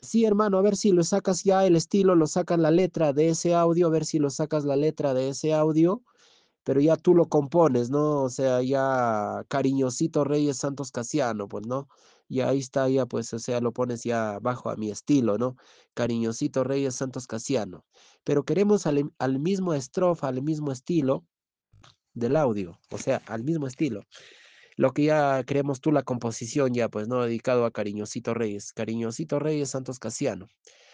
Sí, hermano, a ver si lo sacas ya el estilo, lo sacas la letra de ese audio, a ver si lo sacas la letra de ese audio, pero ya tú lo compones, ¿no? O sea, ya Cariñosito Reyes Santos Casiano, pues, ¿no? Y ahí está, ya, pues, o sea, lo pones ya bajo a mi estilo, ¿no? Cariñosito Reyes Santos Casiano. Pero queremos al mismo estrofa, al mismo estilo del audio, o sea, al mismo estilo. Lo que ya creemos tú la composición ya, pues, ¿no? Dedicado a Cariñosito Reyes Santos Casiano.